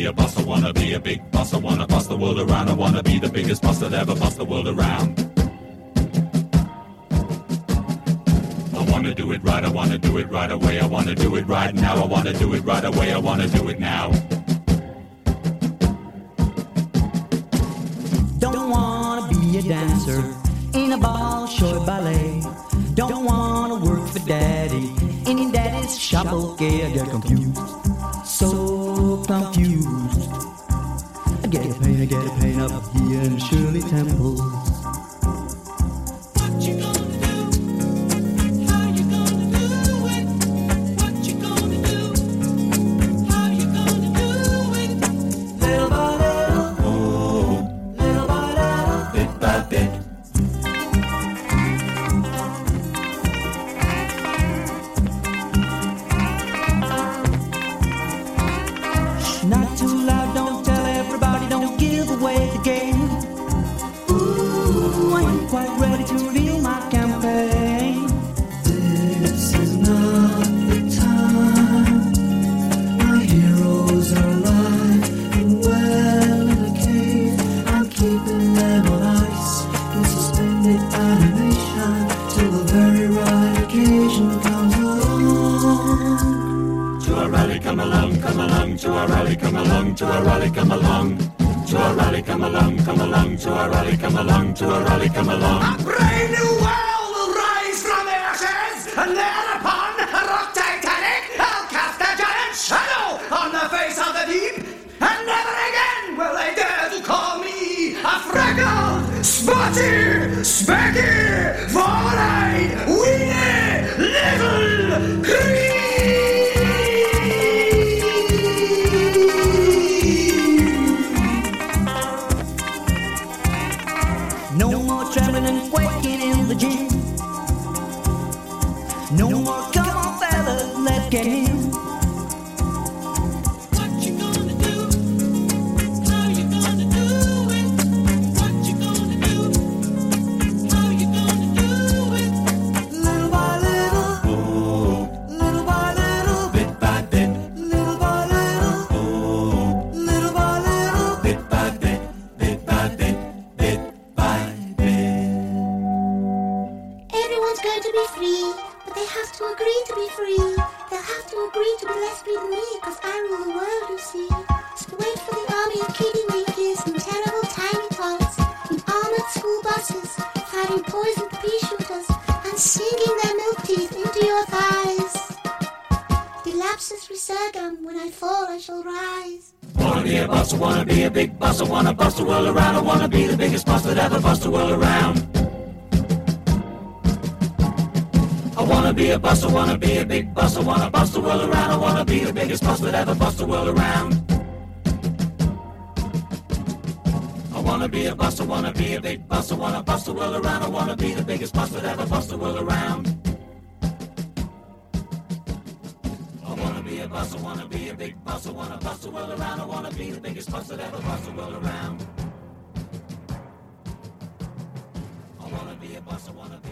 a bus, I wanna be a big bus, I wanna bust the world around, I wanna be the biggest bus that ever bust the world around. I wanna do it right, I wanna do it right away, I wanna do it right now, I wanna do it right away, I wanna do it now. Don't wanna be a dancer in a Bolshoi ballet. Don't wanna work for daddy in daddy's shop. Okay, I get confused, so confused. I get a pain up here in Shirley Temple. What you gonna do? How you gonna do it? What you gonna do? How you gonna do it? Little by little, Oh, little by little. bit by bit. Not too loud, don't tell everybody, don't give away the game. Ooh, I ain't quite ready to reveal my campaign. This is not the time. My heroes are alive and well in a cave. I'm keeping them on ice in suspended animation till the very right occasion comes along. To a rally, come along, come along, to a rally, come along, to a rally, come along. To a rally, come along, come along, to a rally, come along, to a rally, come along. A brave new world will rise from the ashes, and thereupon a rock Titanic, I'll cast a giant shadow on the face of the deep, and never again will they dare to call me a freckled, spotty, specky, four-eyed, weeny, little creep. No more trembling and quaking in the gym. No more, come on fellas, let's get in. What you gonna do? How you gonna do it? What you gonna do? How you gonna do it? Little by little, Oh, little by little, bit by bit. little by little, Oh, little by little. bit by bit, bit by bit, bit by bit. Everyone's going to be free, but they have to agree to be free. They'll have to agree to be less free than me, cause I rule the world, you see. So wait for the army of kitty winkies and terrible tiny tots in armored school buses, fighting poisoned pea shooters and sinking their milk teeth into your thighs. The lapsus resurgam, when I fall I shall rise. Wanna be a bus, I wanna be a big bus, I wanna bust the world around, I wanna be the biggest bus that ever bust the world around. I wanna be a bus, I wanna be a big bus, I wanna bust the world around, I wanna be the biggest bus that ever bust the world around. I wanna be a bus, I wanna be a big bus, I wanna bust the world around, I wanna be the biggest bus that ever bust the world around. I wanna be a bus, I wanna be a big bus, I wanna bust the world around, I wanna be the biggest bus that ever bust the world around. I wanna be a bus, I wanna be